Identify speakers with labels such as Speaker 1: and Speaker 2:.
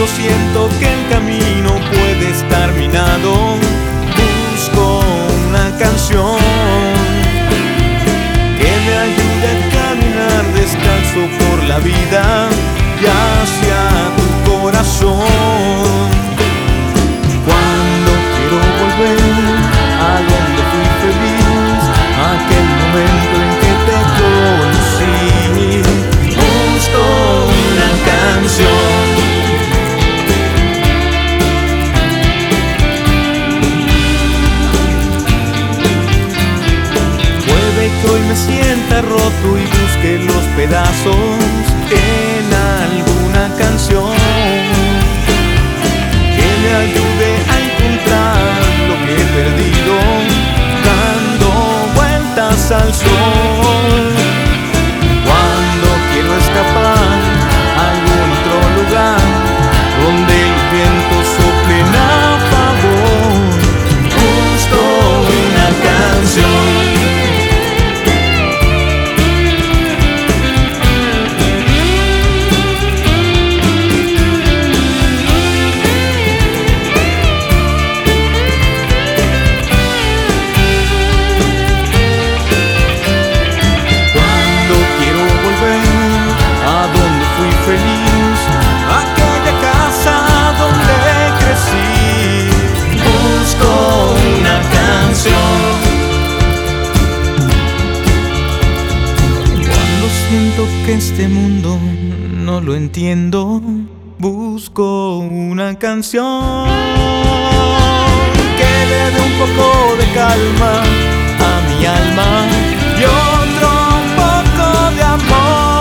Speaker 1: Cuando siento que el camino puede estar minado, busco una canción que me ayude a caminar descalzo por la vida y hacia tu corazón. Cuando quiero volver a donde fui feliz, aquel momento en que te conocí, busco una canción. Puede que hoy me sienta roto y busque los pedazos en alguna canción que me ayude a encontrar lo que he perdido, dando vueltas al sol. Cuando quiero escapar a algún otro lugar donde los vientos soplen a favor, busco una canción. Feliz, aquella casa donde crecí, busco una canción. Cuando siento que este mundo no lo entiendo, busco una canción que le dé un poco de calma a mi alma y otro poco de amor.